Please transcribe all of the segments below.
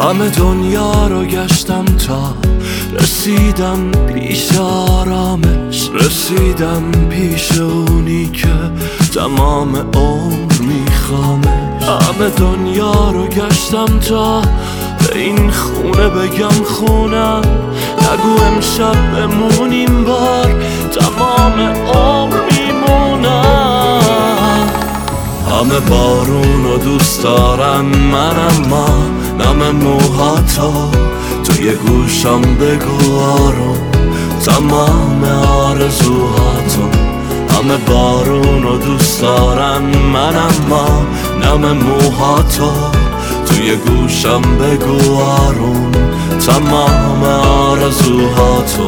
همه دنیا رو گشتم تا رسیدم پیش آرامش، رسیدم پیش اونی که تمام عمر میخوامش. همه دنیا رو گشتم تا به این خونه بگم خونم، نگو امشب بمونیم بار تمام عمر میمونم. همه بارون رو دوست دارن من، اما نم موهاتو توی گوشم بگو آروم تمام آرزوهاتو. همه بارون رو دوست دارن من، اما نم موهاتو توی گوشم بگو آروم تمام آرزوهاتو.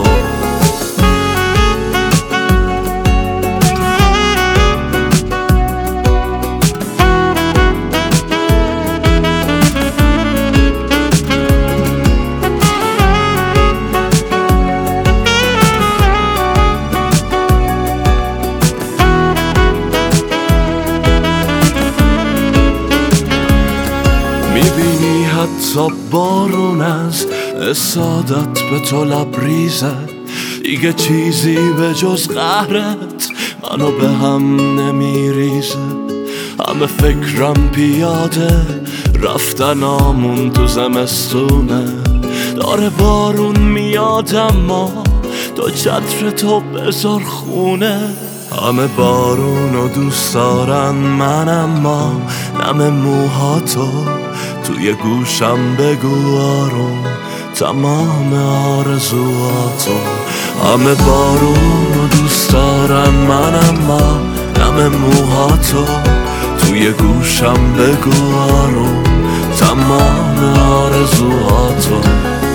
میبینی حتی بارون از اسادت به تو لبریزه، دیگه چیزی به جز قهرت منو به هم نمیریزه. همه فکرم پیاده رفتنامون تو زمستونه، داره بارون میاد اما تو چتر تو بذار خونه. همه بارونو دوست دارن من، اما نم موهاتو توی گوشم بگو آروم تمام آرزوهاتو. همه بارونو دوست دارن من، اما نم موهاتو توی گوشم بگو آروم تمام آرزوهاتو.